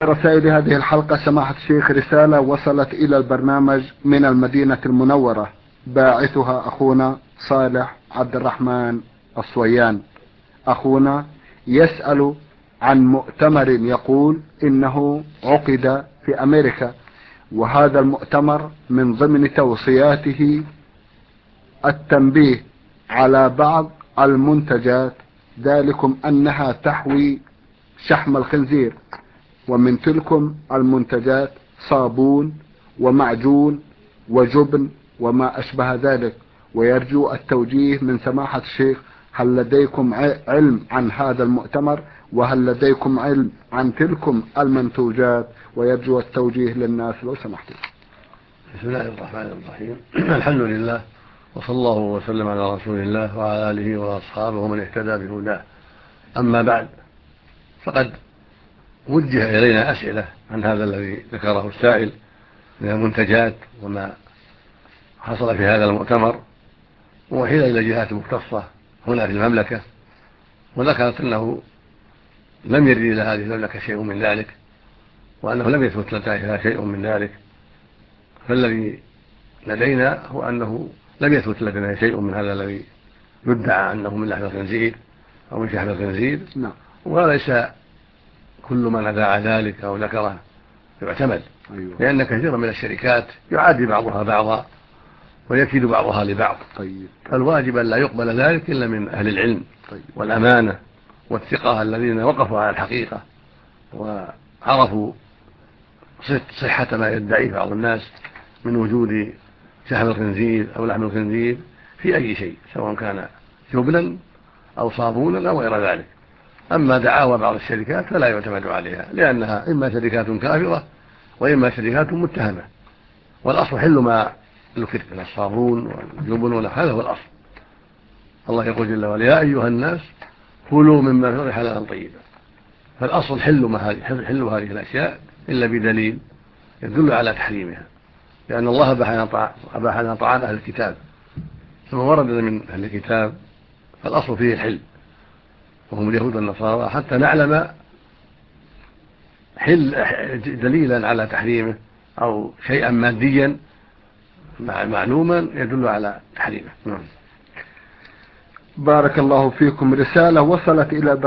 رسائل هذه الحلقة سماحة الشيخ رسالة وصلت إلى البرنامج من المدينة المنورة، باعثها أخونا صالح عبد الرحمن الصويان. أخونا يسأل عن مؤتمر يقول إنه عقد في أمريكا، وهذا المؤتمر من ضمن توصياته التنبيه على بعض المنتجات، ذلكم أنها تحوي شحم الخنزير، ومن تلكم المنتجات صابون ومعجون وجبن وما أشبه ذلك، ويرجو التوجيه من سماحة الشيخ. هل لديكم علم عن هذا المؤتمر؟ وهل لديكم علم عن تلكم المنتوجات؟ ويرجو التوجيه للناس لو سمحتم. بسم الله الرحمن الرحيم. الحمد لله، وصلى الله وسلم على رسول الله وعلى آله وأصحابه ومن اهتدى بهداه. أما بعد، فقد وجه إلينا أسئلة عن هذا الذي ذكره السائل من المنتجات وما حصل في هذا المؤتمر، ووحيل إلى جهات مختصة هنا في المملكة، وذكرت أنه لم يرد إلى هذه المملكة شيء من ذلك، وأنه لم يثبت لديها شيء من ذلك. فالذي لدينا هو أنه لم يثبت لدينا شيء من هذا الذي يدعى أنه من لحم الخنزير أو من شحم الخنزير، وليس كل من أذاع ذلك أو ذكره يعتمد، لأن كثيرا من الشركات يعادي بعضها بعضا ويكيد بعضها لبعض. فالواجب أن لا يقبل ذلك إلا من أهل العلم والأمانة والثقة الذين وقفوا على الحقيقة وعرفوا صحة ما يدعيه بعض الناس من وجود شحم الخنزير أو لحم الخنزير في أي شيء، سواء كان جبنا أو صابونا أو غير ذلك. أما دعاوى بعض الشركات فلا يعتمد عليها، لأنها إما شركات كافرة وإما شركات متهمة، والأصل حل ما ذكر من الصابون والجبن، هذا هو الأصل. الله يقول جل وعلا: يا أيها الناس كلوا مما في الأرض حلالا طيبا. فالأصل حل هذه الأشياء إلا بدليل يدل على تحريمها، لأن الله أباح لنا طعام أهل الكتاب، ثم ورد من أهل الكتاب فالأصل فيه الحل وهم اليهود والنصارى، حتى نعلم دليلا على تحريمه أو شيئا ماديا معلوما يدل على تحريمه. بارك الله فيكم. رسالة وصلت إلى